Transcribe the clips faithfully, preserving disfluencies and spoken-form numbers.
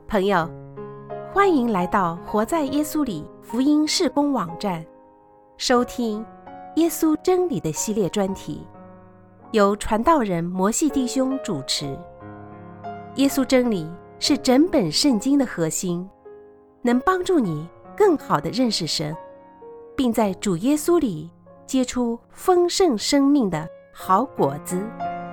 朋友，欢迎来到活在耶稣里福音事工网站，收听耶稣真理的系列专题，由传道人摩西弟兄主持。耶稣真理是整本圣经的核心，能帮助你更好地认识神，并在主耶稣里结出丰盛生命的好果子。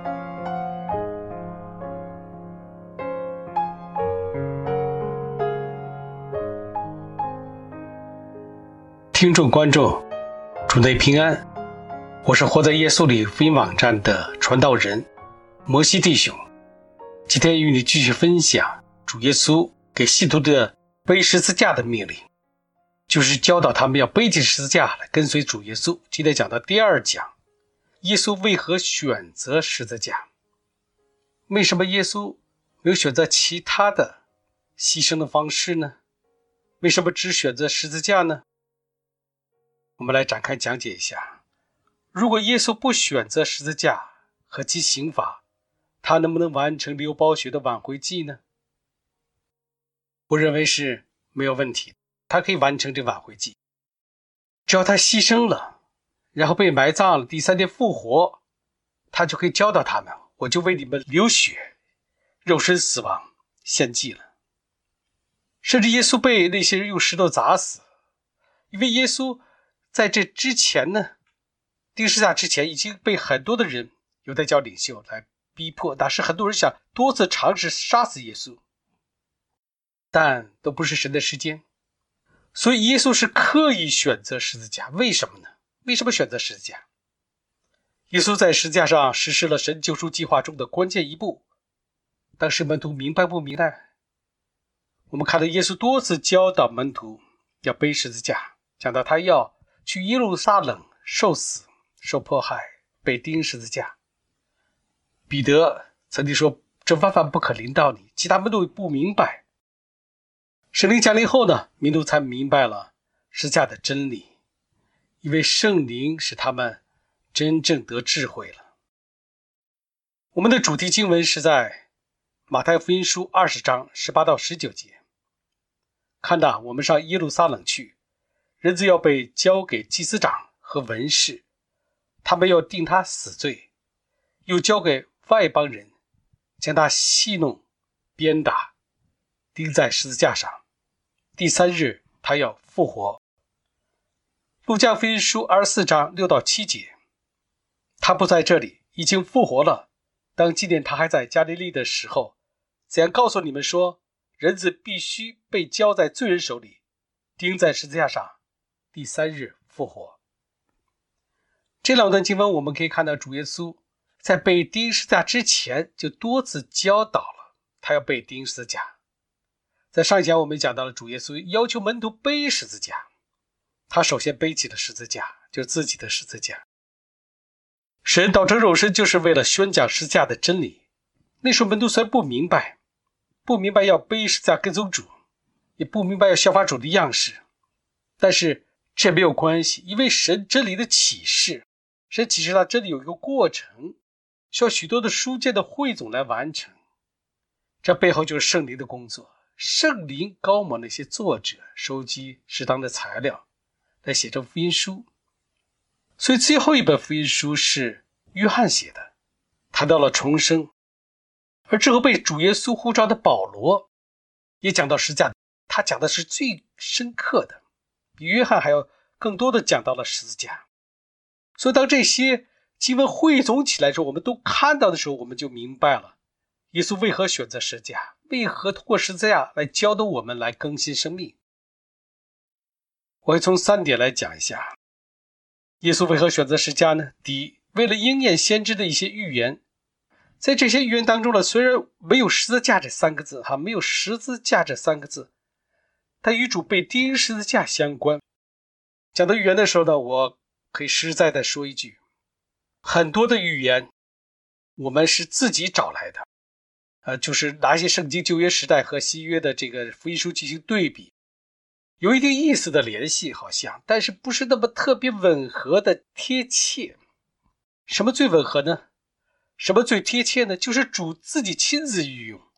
听众观众，主内平安，我是活在耶稣里福音网站的传道人摩西弟兄。今天与你继续分享主耶稣给信徒的背十字架的命令，就是教导他们要背起十字架来跟随主耶稣。今天讲到第二讲，耶稣为何选择十字架？为什么耶稣没有选择其他的牺牲的方式呢？为什么只选择十字架呢？我们来展开讲解一下，如果耶稣不选择十字架和其刑罚，他能不能完成流宝血的挽回祭呢？我认为是没有问题，他可以完成这挽回祭。只要他牺牲了，然后被埋葬了，第三天复活，他就可以教导他们，我就为你们流血，肉身死亡献祭了。甚至耶稣被那些人用石头砸死，因为耶稣在这之前呢，钉十字架之前已经被很多的人犹太教领袖来逼迫，但是很多人想多次尝试杀死耶稣，但都不是神的时间。所以耶稣是刻意选择十字架。为什么呢？为什么选择十字架？耶稣在十字架上实施了神救赎计划中的关键一步，当时门徒明白不明白？我们看到耶稣多次教导门徒要背十字架，讲到他要去耶路撒冷受死受迫害，被钉十字架。彼得曾经说，这万万不可临到你。其他门徒不明白，圣灵降临后呢，门徒才明白了十字架的真理，因为圣灵使他们真正得智慧了。我们的主题经文是在马太福音书二十章十八到十九节。看到我们上耶路撒冷去，人子要被交给祭司长和文士，他们要定他死罪，又交给外邦人，将他戏弄鞭打，钉在十字架上。第三日他要复活。路加福音书二十四章六到七节，他不在这里，已经复活了。当纪念他还在加利利的时候，怎样告诉你们说，人子必须被交在罪人手里，钉在十字架上，第三日复活。这两段经文我们可以看到，主耶稣在被钉十字架之前就多次教导了他要被钉十字架。在上一讲我们讲到了主耶稣要求门徒背十字架，他首先背起了十字架，就是自己的十字架。神道成肉身就是为了宣讲十字架的真理。那时候门徒虽然不明白不明白要背十字架跟踪主，也不明白要效法主的样式，但是这没有关系，因为神真理的启示，神启示他真理有一个过程，需要许多的书卷的汇总来完成。这背后就是圣灵的工作，圣灵高摩那些作者收集适当的材料来写成福音书。所以最后一本福音书是约翰写的，谈到了重生。而之后被主耶稣呼召的保罗也讲到十字架，他讲的是最深刻的，比约翰还要更多的讲到了十字架。所以当这些经文汇总起来之后，我们都看到的时候，我们就明白了耶稣为何选择十字架，为何通过十字架来教导我们来更新生命。我会从三点来讲一下耶稣为何选择十字架呢？第一，为了应验先知的一些预言。在这些预言当中呢，虽然没有十字架这三个字哈，没有十字架这三个字，但与主被钉十字架相关。讲到预言的时候呢，我可以实在的说一句，很多的预言我们是自己找来的，呃，就是拿一些圣经旧约时代和新约的这个福音书进行对比，有一定意思的联系好像，但是不是那么特别吻合的贴切。什么最吻合呢？什么最贴切呢？就是主自己亲自运用，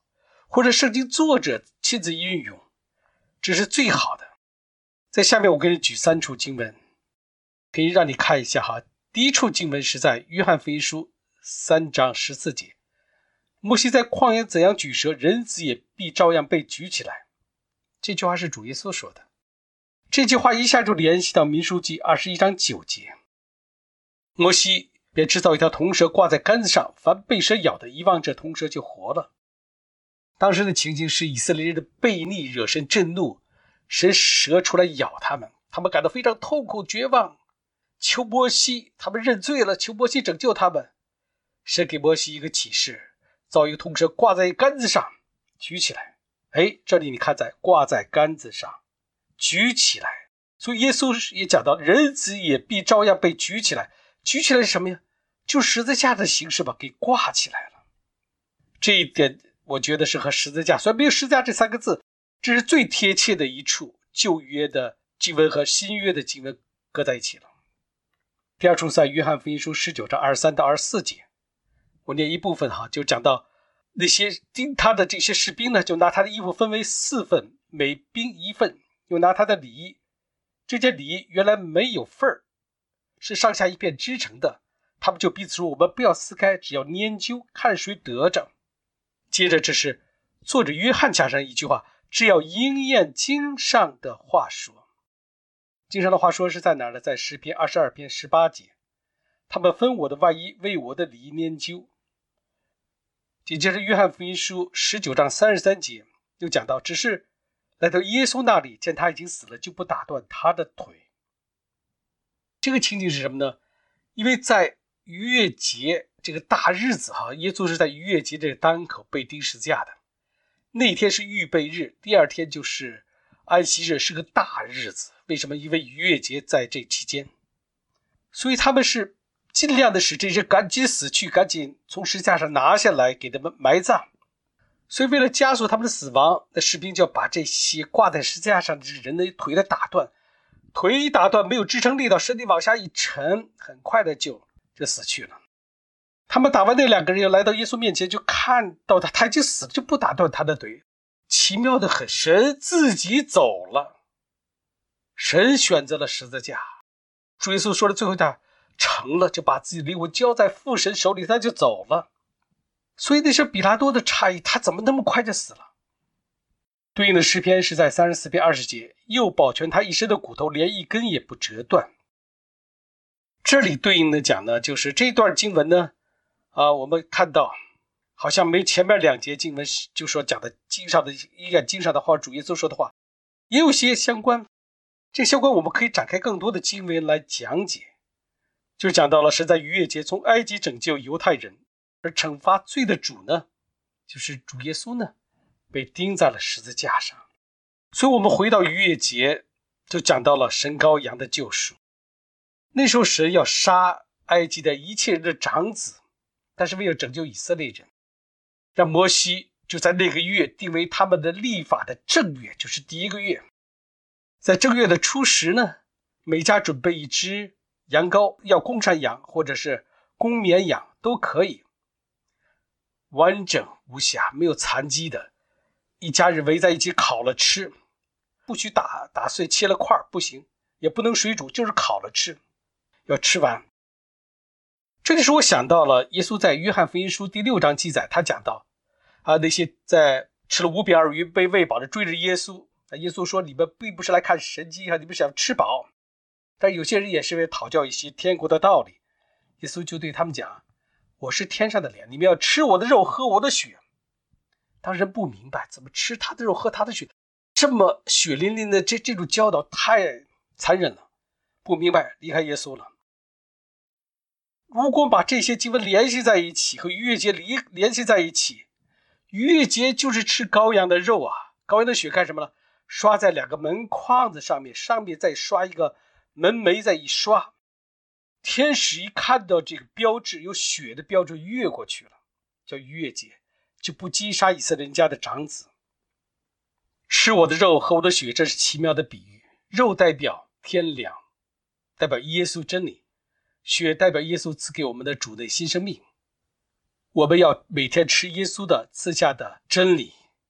或者圣经作者亲自运用，这是最好的。在下面我给你举三处经文，可以让你看一下哈。第一处经文是在约翰福音书三章十四节，摩西在旷野怎样举蛇，人子也必照样被举起来。这句话是主耶稣说的。这句话一下就联系到民数记二十一章九节，摩西便制造一条铜蛇挂在杆子上，凡被蛇咬的一望这铜蛇就活了。当时的情景是以色列人的悖逆惹神震怒，神蛇出来咬他们，他们感到非常痛苦绝望，求摩西，他们认罪了，求摩西拯救他们。神给摩西一个启示，造一个铜蛇挂在杆子上，举起来。哎，这里你看在挂在杆子上，举起来。所以耶稣也讲到，人子也必照样被举起来。举起来是什么呀？就十字架的形式吧，给挂起来了。这一点我觉得是和十字架，虽然没有十字架这三个字，这是最贴切的一处旧约的经文和新约的经文搁在一起了。第二处在约翰福音书十九章二十三到二十四节，我念一部分哈，就讲到那些盯他的这些士兵呢，就拿他的衣服分为四份，每兵一份，又拿他的里衣，这件里衣原来没有份儿，是上下一片织成的，他们就彼此说，我们不要撕开，只要研究，看谁得着。接着这是作者约翰加上一句话，只要应验经上的话说。经上的话说是在哪儿呢？在诗篇二十二篇十八节，他们分我的外衣，为我的里衣研究。紧接着约翰福音书十九章三十三节又讲到，只是来到耶稣那里，见他已经死了，就不打断他的腿。这个情景是什么呢？因为在逾越节这个大日子哈，耶稣是在逾越节这个当口被钉十字架的。那天是预备日，第二天就是安息日，是个大日子。为什么？因为逾越节在这期间，所以他们是尽量的使这些赶紧死去，赶紧从十字架上拿下来给他们埋葬。所以为了加速他们的死亡，那士兵就要把这些挂在十字架上的人的腿的打断，腿一打断，没有支撑力道，身体往下一沉，很快的就就死去了。他们打完那两个人，又来到耶稣面前，就看到他他已经死了，就不打断他的腿。奇妙的很，神自己走了，神选择了十字架。主耶稣说的最后一句成了，就把自己的灵魂交在父神手里，他就走了。所以那是比拉多的诧异，他怎么那么快就死了？对应的诗篇是在三十四篇二十节，又保全他一身的骨头，连一根也不折断。这里对应的讲呢，就是这段经文呢，啊，我们看到好像没前面两节经文就说讲的经上的一个经上的话，主耶稣说的话，也有些相关。这相关我们可以展开更多的经文来讲解，就讲到了是在逾越节从埃及拯救犹太人，而惩罚罪的主呢，就是主耶稣呢，被钉在了十字架上。所以我们回到逾越节，就讲到了神羔羊的救赎。那时候神要杀埃及的一切人的长子，但是为了拯救以色列人，让摩西就在那个月定为他们的立法的正月，就是第一个月。在正月的初十呢，每家准备一只羊羔，要公山羊或者是公绵羊都可以，完整无瑕，没有残疾的，一家人围在一起烤了吃，不许打打碎切了块，不行，也不能水煮，就是烤了吃，要吃完。这就是我想到了耶稣在约翰福音书第六章记载，他讲到啊，那些在吃了五饼二鱼被喂饱的追着耶稣，耶稣说你们并不是来看神迹啊，你们想吃饱。但有些人也是为讨教一些天国的道理，耶稣就对他们讲，我是天上的脸，你们要吃我的肉喝我的血。当人不明白怎么吃他的肉喝他的血，这么血淋淋的这这种教导太残忍了，不明白离开耶稣了。如果把这些经文联系在一起，和逾越节联系在一起，逾越节就是吃羔羊的肉啊，羔羊的血干什么了？刷在两个门框子上面，上面再刷一个门楣，再一刷，天使一看到这个标志，有血的标志越过去了，叫逾越节，就不击杀以色列人家的长子。吃我的肉喝我的血，这是奇妙的比喻。肉代表天良，代表耶稣真理，血代表耶稣赐给我们的主内新生命。我们要每天吃耶稣的赐下的真理，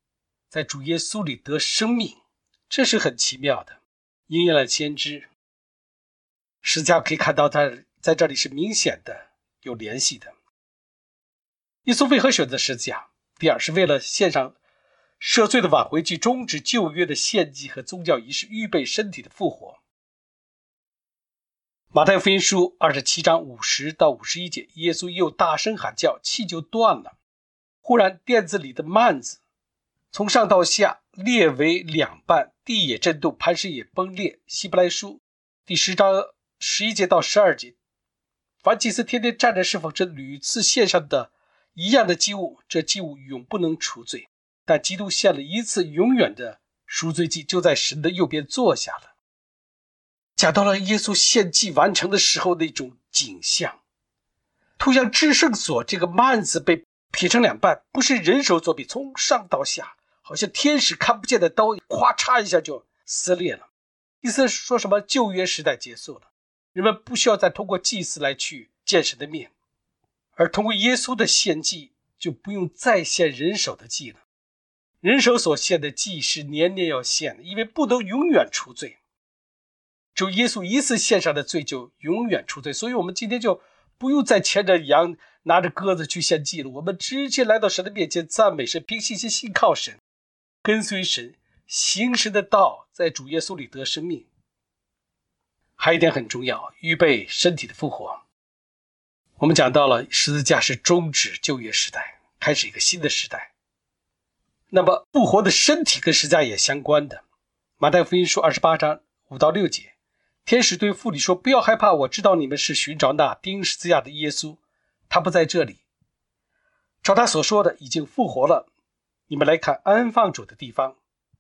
在主耶稣里得生命，这是很奇妙的，应验了先知。十字架可以看到它在这里是明显的有联系的。耶稣为何选择十字架？第二，是为了献上赦罪的挽回祭，终止旧约的献祭和宗教仪式，预备身体的复活。马太福音书二十七章五十到五十一节，耶稣又大声喊叫，气就断了。忽然垫子里的幔子从上到下裂为两半，地也震动，磐石也崩裂。希伯来书第十章十一节到十二节，凡祭司天天站着侍奉这屡次献上的一样的祭物，这祭物永不能除罪。但基督献了一次永远的赎罪祭，就在神的右边坐下了。讲到了耶稣献祭完成的时候那种景象，图像至圣所这个幔子被劈成两半，不是人手作弊，从上到下好像天使看不见的刀，咵嚓一下就撕裂了。意思是说什么？旧约时代结束了，人们不需要再通过祭司来去见神的面，而通过耶稣的献祭，就不用再献人手的祭了。人手所献的祭是年年要献的，因为不能永远除罪，只有耶稣一次献上的罪就永远除罪。所以我们今天就不用再牵着羊拿着鸽子去献祭了，我们直接来到神的面前，赞美神，凭信心信靠神，跟随神，行神的道，在主耶稣里得生命。还有一点很重要，预备身体的复活。我们讲到了十字架是终止旧约时代，开始一个新的时代。那么复活的身体跟十字架也相关的。马太福音书二十八章五到六节，天使对妇女说，不要害怕，我知道你们是寻找那钉十字架的耶稣，他不在这里，照他所说的已经复活了，你们来看安放主的地方。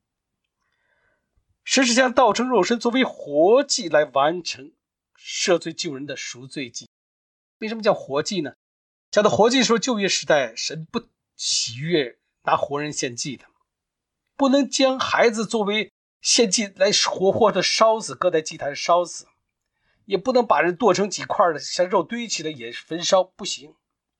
神是将道成肉身作为活祭来完成赦罪救人的赎罪祭。为什么叫活祭呢？讲到活祭说，旧约时代神不喜悦拿活人献祭的，不能将孩子作为献祭来活活的烧死，搁在祭坛烧死，也不能把人剁成几块的，像肉堆起来也焚烧，不行。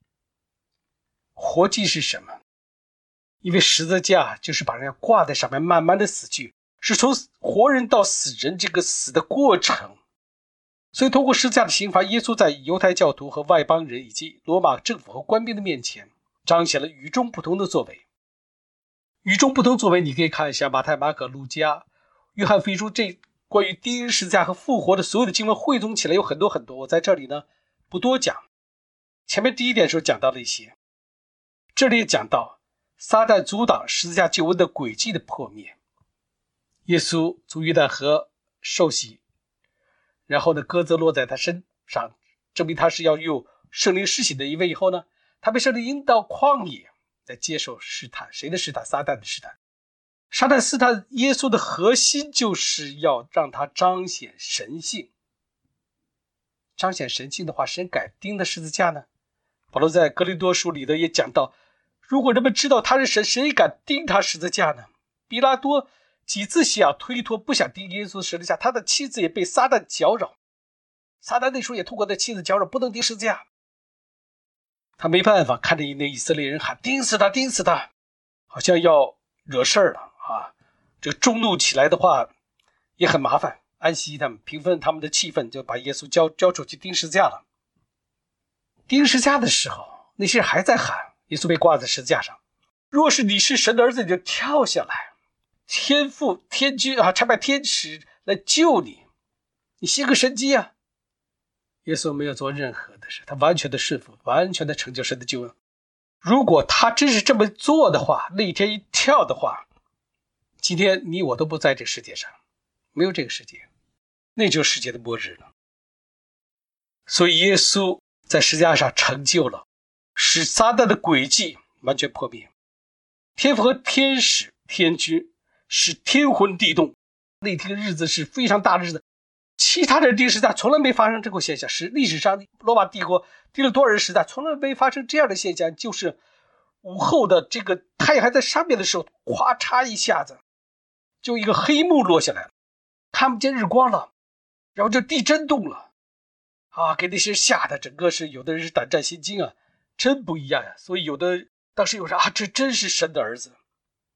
活祭是什么？因为十字架就是把人挂在上面慢慢的死去，是从活人到死人这个死的过程。所以通过十字架的刑罚，耶稣在犹太教徒和外邦人以及罗马政府和官兵的面前彰显了与众不同的作为。与众不同作为你可以看一下马太、马可、路加、约翰福音书，这关于钉十字架和复活的所有的经文汇总起来有很多很多，我在这里呢不多讲。前面第一点时候讲到了一些，这里也讲到撒旦阻挡十字架救恩的诡计的破灭。耶稣从约旦河受洗，然后呢鸽子落在他身上，证明他是要用圣灵施洗的一位。以后呢，他被圣灵引到旷野来接受试探。谁的试探？撒旦的试探。撒旦试探耶稣的核心就是要让他彰显神性。彰显神性的话，谁敢钉的十字架呢？保罗在哥林多书里头也讲到，如果人们知道他是神，谁敢钉他十字架呢？比拉多几次想推脱，不想钉耶稣十字架，他的妻子也被撒旦搅扰，撒旦那时候也通过他妻子搅扰，不能钉十字架。他没办法，看着那以色列人喊钉死他钉死他，好像要惹事儿了啊！这个众怒起来的话也很麻烦，安息他们，平分他们的气氛，就把耶稣交交出去钉十字架了。钉十字架的时候，那些人还在喊，耶稣被挂在十字架上，若是你是神的儿子，你就跳下来，天父天君啊，差派天使来救你，你行个神迹啊！耶稣没有做任何的事，他完全的顺服，完全的成就神的救恩。如果他真是这么做的话，那一天一跳的话，今天你我都不在这个世界上，没有这个世界，那就是世界的末日了。所以耶稣在十字架上成就了，使撒旦的诡计完全破灭。天父和天使天君使天昏地动，那天日子是非常大的日子，其他的历史上从来没发生这种现象，是历史上罗马帝国第了多少人时代从来没发生这样的现象，就是午后的这个太阳还在上面的时候，咵嚓一下子就一个黑幕落下来了，看不见日光了，然后就地震动了啊，给那些吓得整个是有的人是胆战心惊啊，真不一样呀、啊。所以有的当时有人啊，这真是神的儿子。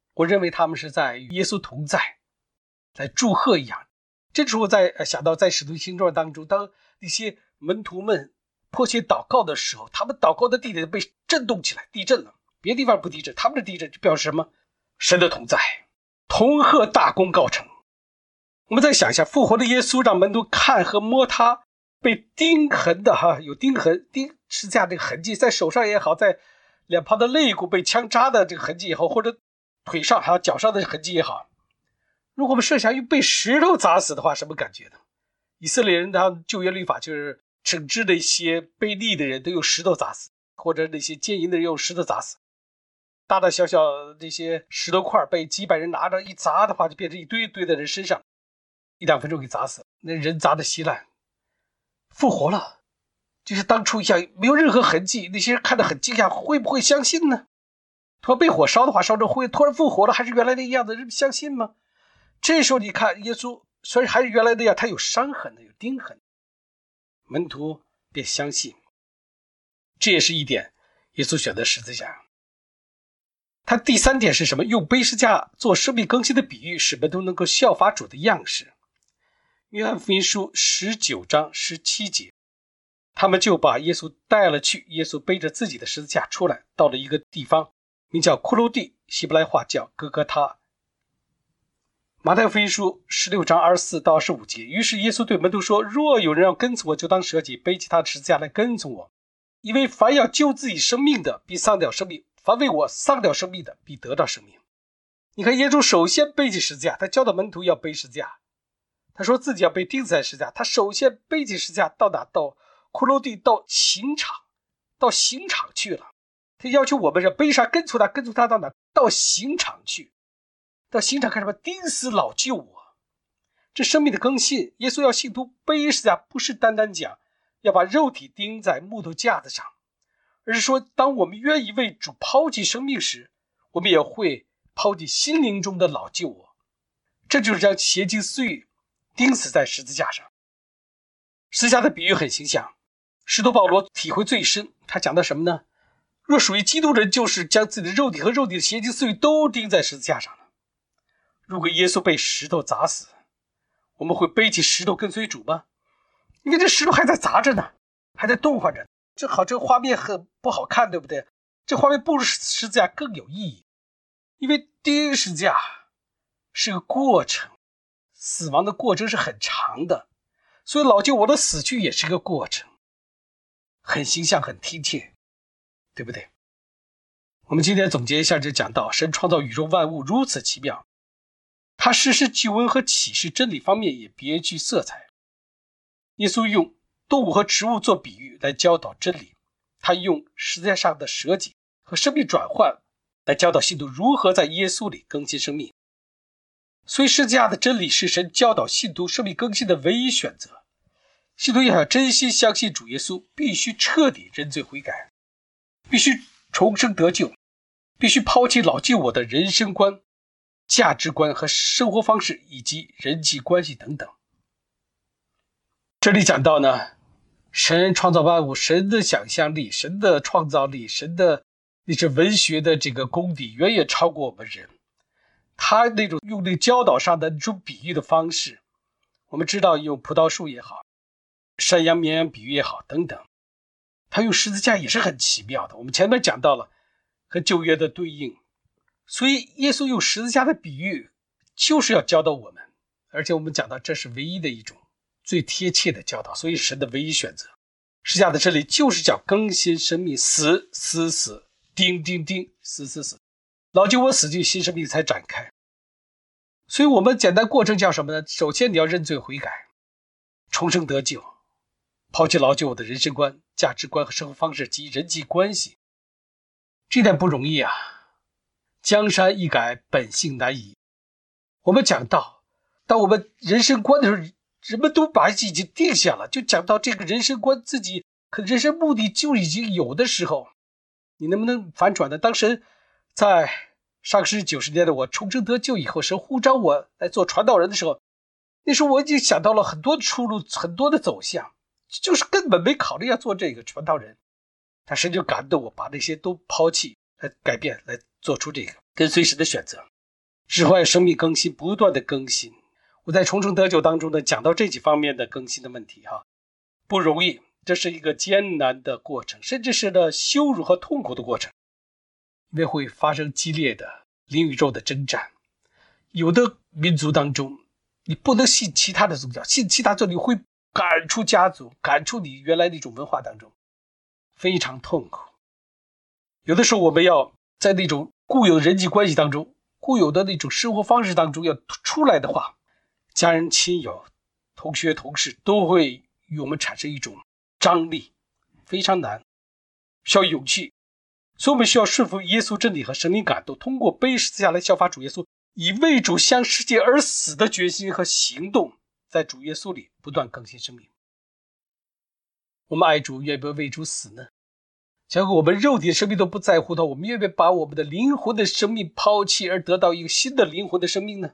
我认为他们是在与耶稣同在，来祝贺一样。这时候在想到在使徒行传当中，当那些门徒们迫切祷告的时候，他们祷告的地点被震动起来，地震了。别的地方不地震，他们的地震就表示什么？神的同在，同贺大功告成。我们再想一下，复活的耶稣让门徒看和摸他被钉痕的哈，有钉痕，钉十字架这个痕迹，在手上也好，在两旁的肋骨被枪扎的这个痕迹也好，或者腿上还有脚上的痕迹也好。如果我们设想用被石头砸死的话，什么感觉呢？以色列人他旧约律法就是整治那些悖逆的人都用石头砸死，或者那些奸淫的人用石头砸死。大大小小这些石头块被几百人拿着一砸的话，就变成一堆堆在人身上，一两分钟给砸死，那人砸得稀烂。复活了，就像当初一样，没有任何痕迹，那些人看得很惊讶，会不会相信呢？突然被火烧的话，烧成灰，突然复活了，还是原来那个样子，人相信吗？这时候你看耶稣虽然还是原来那样，他有伤痕的，有钉痕，门徒便相信。这也是一点耶稣选择十字架。他第三点是什么？用背十字架做生命更新的比喻，使门徒能够效法主的样式。约翰福音书十九章十七节，他们就把耶稣带了去，耶稣背着自己的十字架出来，到了一个地方名叫骷髅地，希伯来话叫哥哥他。马太福音书十六章二十四到二十五节，于是耶稣对门徒说，若有人要跟从我，就当舍己，背起他的十字架来跟从我。因为凡要救自己生命的，必丧掉生命；凡为我丧掉生命的，必得到生命。你看耶稣首先背起十字架，他教导门徒要背十字架，他说自己要被钉死在十字架，他首先背起十字架到哪？到骷髅地，到刑场，到刑场去了。他要求我们要背上跟从他，跟从他到哪？到刑场去。到刑场干什么？钉死老救我。这生命的更新，耶稣要信徒背十字架，不是单单讲要把肉体钉在木头架子上，而是说当我们愿意为主抛弃生命时，我们也会抛弃心灵中的老救我。这就是将邪经私欲钉死在十字架上。十字架的比喻很形象，使徒保罗体会最深。他讲的什么呢？若属于基督人，就是将自己的肉体和肉体的邪经私欲都钉在十字架上了。如果耶稣被石头砸死，我们会背起石头跟随主吗？因为这石头还在砸着呢，还在动唤着，正好这个画面很不好看，对不对？这画面不如十字架更有意义，因为钉十字架是个过程，死亡的过程是很长的，所以老救我的死去也是个过程，很形象，很贴切，对不对？我们今天总结一下这讲到，神创造宇宙万物如此奇妙，他实施救恩和启示真理方面也别具色彩。耶稣用动物和植物做比喻来教导真理，他用十字架上的舍己和生命转换来教导信徒如何在耶稣里更新生命。所以十字架的真理是神教导信徒生命更新的唯一选择。信徒要真心相信主耶稣，必须彻底认罪悔改，必须重生得救，必须抛弃老旧我的人生观、价值观和生活方式以及人际关系等等。这里讲到呢，神创造万物，神的想象力，神的创造力，神的那些文学的这个功底远远超过我们人。他那种用那教导上的那种比喻的方式，我们知道用葡萄树也好，山羊绵羊比喻也好等等，他用十字架也是很奇妙的。我们前面讲到了和旧约的对应，所以耶稣用十字架的比喻就是要教导我们，而且我们讲到这是唯一的一种最贴切的教导，所以神的唯一选择。十字架的真理就是叫更新生命，死死死，钉钉钉，死死死，老旧我死去，新生命才展开。所以我们简单过程叫什么呢？首先你要认罪悔改，重生得救，抛弃老旧我的人生观、价值观和生活方式及人际关系。这点不容易啊，江山易改，本性难移。我们讲到当我们人生观的时候，人们都把自己定下了，就讲到这个人生观，自己可人生目的就已经有的时候，你能不能反转呢？当神在上世纪九十年代我重生得救以后，神呼召我来做传道人的时候，那时候我已经想到了很多出路，很多的走向，就是根本没考虑要做这个传道人，但神就感动我把那些都抛弃，来改变，来做出这个跟随神的选择。 只会生命更新，不断的更新。我在重生得救当中呢，讲到这几方面的更新的问题哈，不容易，这是一个艰难的过程，甚至是呢羞辱和痛苦的过程，因为会发生激烈的灵与肉的征战。有的民族当中，你不能信其他的宗教，信其他宗教你会赶出家族，赶出你原来那种文化当中，非常痛苦。有的时候我们要在那种固有的人际关系当中，固有的那种生活方式当中要出来的话，家人、亲友、同学、同事都会与我们产生一种张力，非常难，需要勇气。所以我们需要顺服耶稣真理和神灵感动，通过背十字架来效法主耶稣，以为主向世界而死的决心和行动，在主耶稣里不断更新生命。我们爱主，愿不愿意为主死呢？假如我们肉体的生命都不在乎的，我们愿不愿意把我们的灵魂的生命抛弃，而得到一个新的灵魂的生命呢？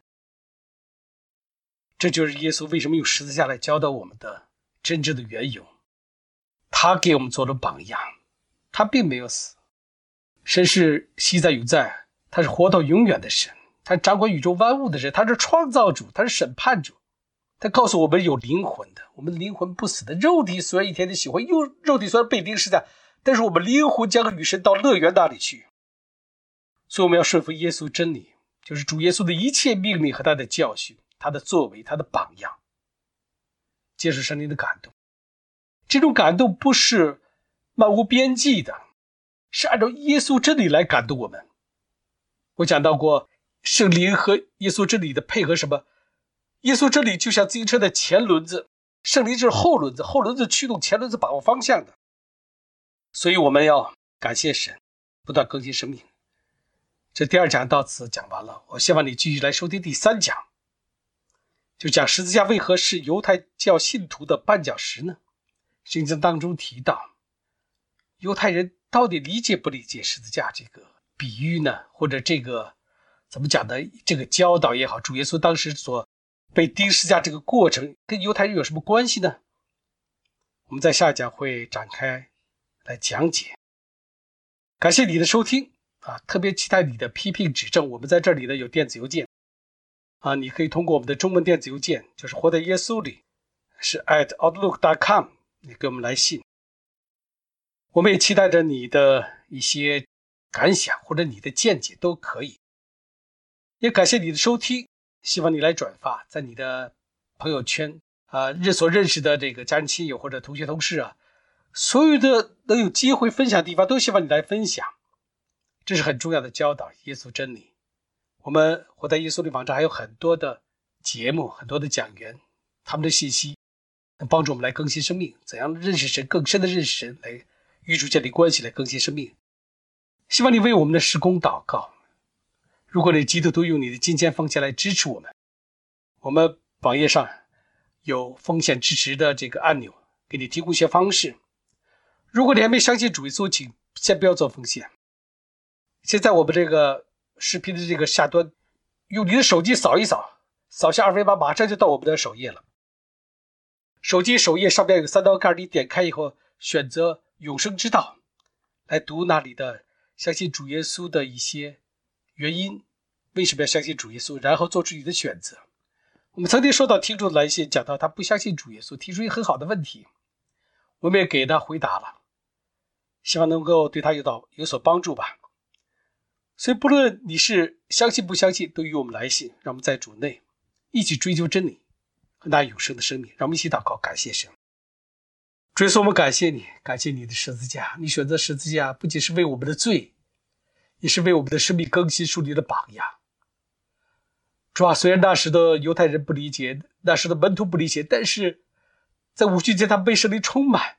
这就是耶稣为什么用十字架来教导我们的真正的缘由。他给我们做了榜样，他并没有死。神是昔在永在，他是活到永远的神，他是掌管宇宙万物的人，他是创造主，他是审判主。他告诉我们有灵魂的，我们灵魂不死的，肉体虽然一天天喜欢，又肉体虽然被钉十字架，但是我们灵魂将与神到乐园那里去。所以我们要顺服耶稣真理，就是主耶稣的一切命令和他的教训，他的作为，他的榜样，接受圣灵的感动。这种感动不是漫无边际的，是按照耶稣真理来感动我们。我讲到过圣灵和耶稣真理的配合，什么？耶稣真理就像自行车的前轮子，圣灵就是后轮子，后轮子驱动前轮子把握方向的。所以我们要感谢神，不断更新生命。这第二讲到此讲完了，我希望你继续来收听第三讲，就讲十字架为何是犹太教信徒的绊脚石呢？圣经当中提到，犹太人到底理解不理解十字架这个比喻呢？或者这个怎么讲呢？这个教导也好，主耶稣当时所被钉十字架这个过程跟犹太人有什么关系呢？我们在下一讲会展开来讲解。感谢你的收听啊，特别期待你的批评指正。我们在这里呢有电子邮件啊，你可以通过我们的中文电子邮件，就是活在耶稣里，是 at outlook dot com， 你给我们来信。我们也期待着你的一些感想或者你的见解都可以。也感谢你的收听，希望你来转发在你的朋友圈啊，认所认识的这个家人亲友或者同学同事啊，所有的能有机会分享的地方都希望你来分享，这是很重要的教导耶稣真理。我们活在耶稣的网站还有很多的节目，很多的讲员，他们的信息能帮助我们来更新生命，怎样认识神，更深的认识神，来与主建立关系，来更新生命。希望你为我们的事工祷告。如果你基督徒用你的金钱奉献来支持我们，我们网页上有奉献支持的这个按钮，给你提供一些方式。如果你还没相信主耶稣，请先不要做奉献。现在我们这个视频的这个下端，用你的手机扫一扫，扫下二维码，马上就到我们的首页了。手机首页上面有个三道杠，你点开以后选择永生之道，来读那里的相信主耶稣的一些原因，为什么要相信主耶稣，然后做出你的选择。我们曾经收到听众的来信，讲到他不相信主耶稣，提出一个很好的问题，我们也给他回答了，希望能够对他有到有所帮助吧。所以不论你是相信不相信，都与我们来信，让我们在主内一起追求真理和那永生的生命。让我们一起祷告，感谢神。主耶稣，我们感谢你，感谢你的十字架，你选择十字架不仅是为我们的罪，也是为我们的生命更新树立的榜样。主啊，虽然那时的犹太人不理解，那时的门徒不理解，但是在五旬节他们被圣灵充满，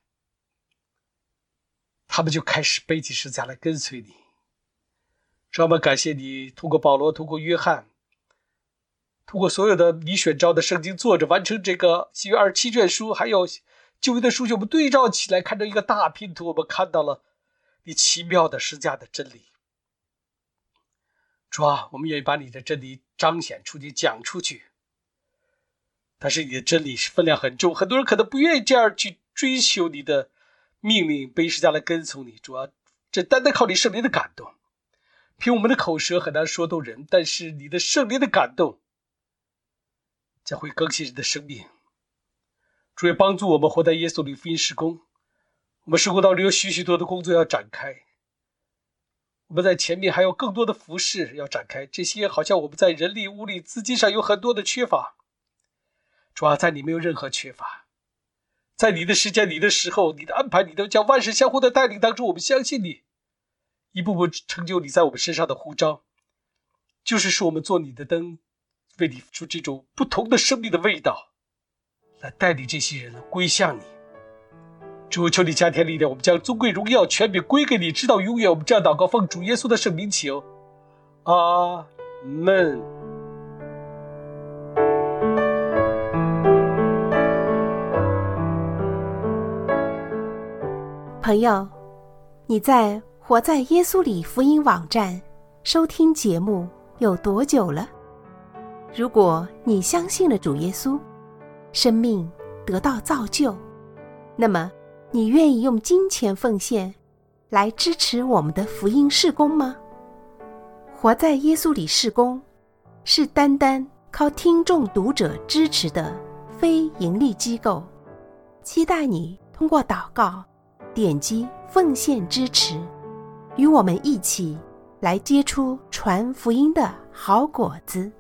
他们就开始背起十字架来跟随你。主啊，我们感谢你，通过保罗，通过约翰，通过所有的你选召的圣经作者，完成这个新约二十七卷书，还有旧约的书籍，我们对照起来，看到一个大拼图，我们看到了你奇妙的十字架的真理。主啊，我们愿意把你的真理彰显出去，讲出去。但是你的真理是分量很重，很多人可能不愿意这样去追求你的命令，背十字架来跟从你。主啊，这单单靠你圣灵的感动。 凭我们的口舌很难说动人，但是你的圣灵的感动将会更新人的生命。主也帮助我们活在耶稣里福音事工。我们事工道里有许许多多的工作要展开，我们在前面还有更多的服事要展开，这些好像我们在人力、物力、资金上有很多的缺乏。主啊，在你没有任何缺乏，在你的时间、你的时候、你的安排、你的将万事相互的带领当中，我们相信你一步步成就你在我们身上的呼召，就是使我们做你的灯，为你出这种不同的生命的味道，来带领这些人归向你。主，求你加添力量，我们将尊贵荣耀权柄归给你，直到永远。我们这样祷告，奉主耶稣的圣名求，阿们。 朋友，你在活在耶稣里福音网站收听节目有多久了？如果你相信了主耶稣，生命得到造就，那么你愿意用金钱奉献来支持我们的福音事工吗？活在耶稣里事工是单单靠听众读者支持的非盈利机构，期待你通过祷告点击奉献支持，与我们一起来结出传福音的好果子。